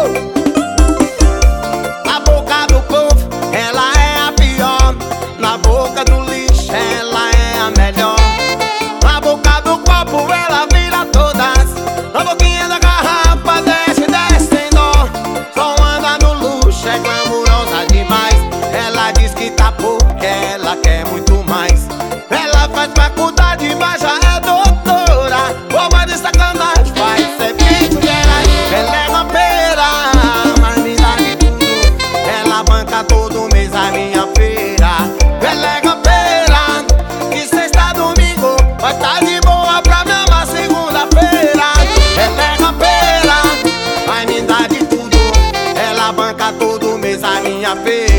Na boca do povo, ela é a pior. Na boca do lixo, ela é a melhor. Na boca do copo, ela vira todas. Na boquinha da garrafa, desce, desce sem dó. Só anda no luxo, é glamurosa demais. Ela diz que tá pouco, que ela quer muito mais. Ela faz faculdade, mas já é doutora. Bomba de sacanagem, faz serviço gerais. Ela é rampeira, mas me dá de tudo. Ela banca todo mês a minha feira. Ela é rampeira, que sexta, domingo vai tá de boa pra me amar segunda-feira. Ela é rampeira, mas me dá de tudo. Ela banca todo mês a minha feira.